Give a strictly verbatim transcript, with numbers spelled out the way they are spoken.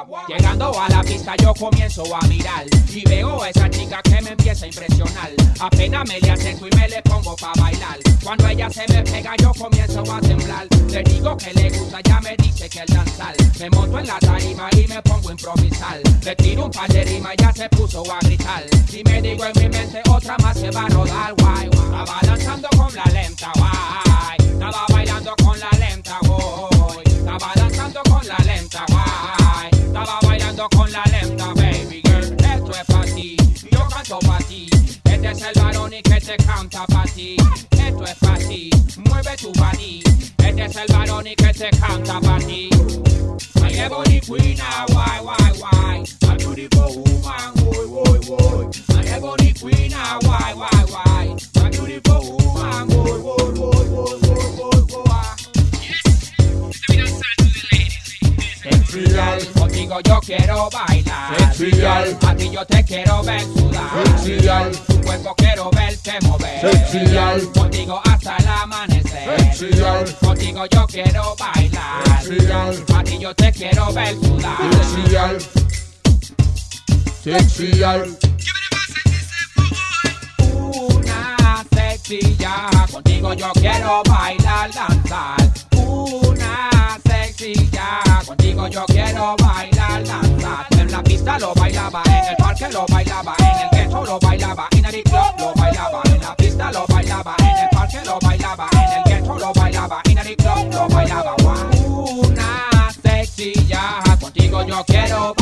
Llegando a la pista yo comienzo a mirar y veo a esa chica que me empieza a impresionar. Apenas me le acerco y me le pongo pa' bailar. Cuando ella se me pega yo comienzo a temblar. Le digo que le gusta, ya me dice que el danzar. Me monto en la tarima y me pongo a improvisar. Le tiro un par de rimas y ya se puso a gritar. Y me digo en mi mente otra más se va a rodar, guay, guay. Estaba danzando con la lenta, guay. Estaba bailando con la lenta, guay. Estaba danzando con la lenta, guay. Estaba bailando con la lenta, baby girl. Esto es pa' ti, yo canto pa' ti. Este es el varón y que te canta pa' ti. Esto es pa' ti, mueve tu body. Este es el varón y que te canta pa' ti. My ebony queen, ah, why, why, why? A beautiful woman, boy, boy, boy. My ebony queen, ah, why, why, why? A beautiful woman, boy, boy, boy, boy, boy, boy, boy. Sexual, contigo yo quiero bailar. Sexual, a ti yo te quiero ver sudar. Sexual, tu cuerpo quiero verte mover. Sexual, contigo hasta el amanecer. Sexual, contigo yo quiero bailar. Sexual, a ti yo te quiero ver sudar. Sexual, Sexual. Una sexilla, contigo yo quiero bailar, danzar. Una sexilla, contigo yo quiero bailar, danzar. En la pista lo bailaba, en el parque lo bailaba, en el ghetto lo bailaba, en el club lo bailaba. En la pista lo bailaba, en el parque lo bailaba, en el ghetto lo bailaba, en el club lo bailaba. Una sexilla, contigo yo quiero